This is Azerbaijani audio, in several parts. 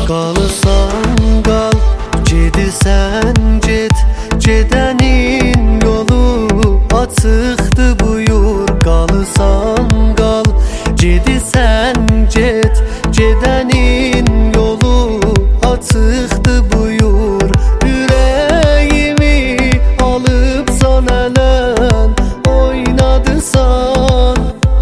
Qalısan qal, gedirsən get, gedənin yolu açıqdır buyur. Qalısan qal, gedirsən get, gedənin yolu açıqdır buyur. Ürəyimi alıbsan ələn, oynadısan.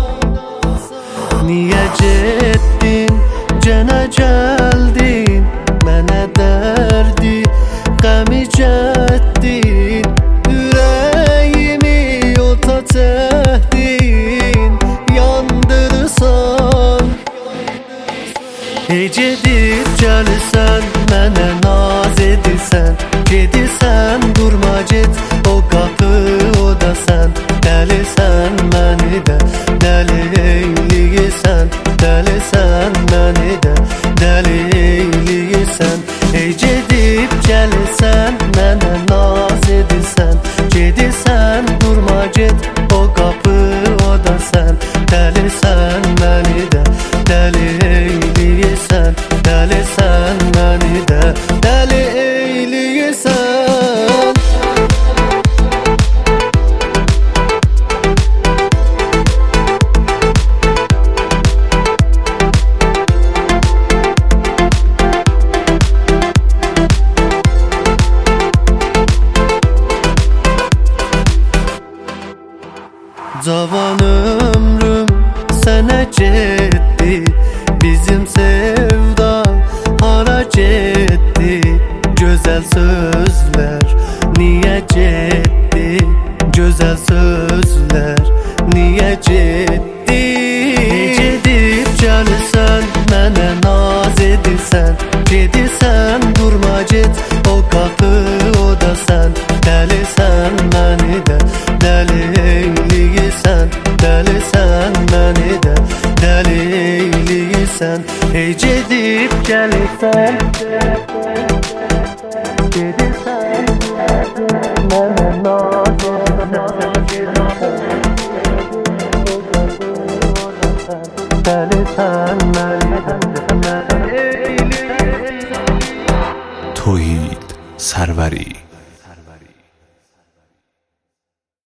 Niyə getdin, cənə gəldin, mənə dərdi, qəmi cətdin. Ürəyimi ota çəkdin, yandırırsan. Hey gedib gəlirsən, mənə naz edirsən, gedirsən durma get, o qapı o da sən. Dəlisən məni də, dəli eyləyirsən, dəlisən məni də, dəli eyləyirsən. Hey gedib gəlirsən, mənə naz edirsən, gedirsən durma get, o qapı o da sən. Dəlisən məni də, dəli eyləyirsən, dəlisən məni də, dəli eyləyirsən. Cavan ömrüm sənə getdi, bizim sevda hara getdi? Gözəl sözlər niyə getdi? Gözəl sözlər niyə getdi? Gedib gəlirsən, mənə naz edirsən, gedirsən durma get, o qapı o da sən. Dəlisən məni də, dəli eyləyirsən, dəlisən məni də, dəli eyləyirsən. Hey gedib gəlirsən, gedirsən mənə naz edirsən, dəlisən məni də, dəli eyləyirsən. توحید سروری